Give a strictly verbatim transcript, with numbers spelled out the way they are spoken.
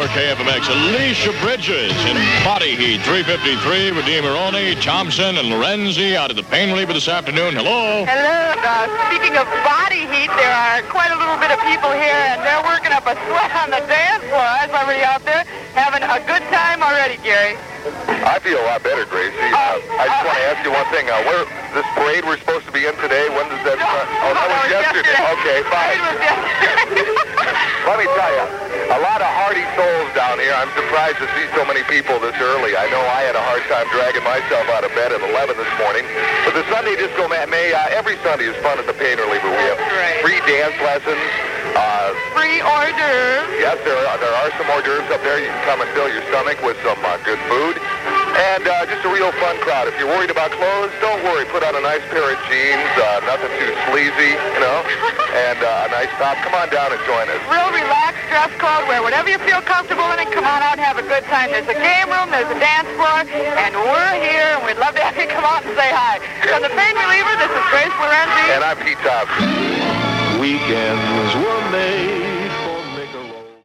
K F M X. Alicia Bridges in Body Heat. three fifty-three with DeMaroni, Thompson, and Lorenzi out of the pain reliever this afternoon. Hello. Hello. Uh, speaking of body heat, there are quite a little bit of people here, and they're working up a sweat on the dance floor. I saw everybody out there having a good time already, Gary. I feel a lot better, Gracie. Uh, I just want to ask you one thing. Uh, where this parade we're supposed to be in today, when does that start? Oh, that was yesterday. Okay, fine. Let me tell you, a lot of hearty souls down here. I'm surprised to see so many people this early. I know I had a hard time dragging myself out of bed at eleven this morning. But the Sunday Disco Matinee, uh, every Sunday is fun at the Pain Reliever. We have free dance lessons. Uh, free hors d'oeuvres. Yes, there are, there are some hors d'oeuvres up there. You can come and fill your stomach with some uh, good food. And uh, just a real fun crowd. If you're worried about clothes, don't worry. Put on a nice pair of jeans, uh, nothing too sleazy, you know, and uh, a nice top. Come on down and join us. Real relaxed dress code. Wear whatever you feel comfortable in and come on out and have a good time. There's a game room, there's a dance floor, and we're here, and we'd love to have you come out and say hi. From the Pain Reliever, this is Grace Lorenzi. And I'm Pete Thompson. Weekends were made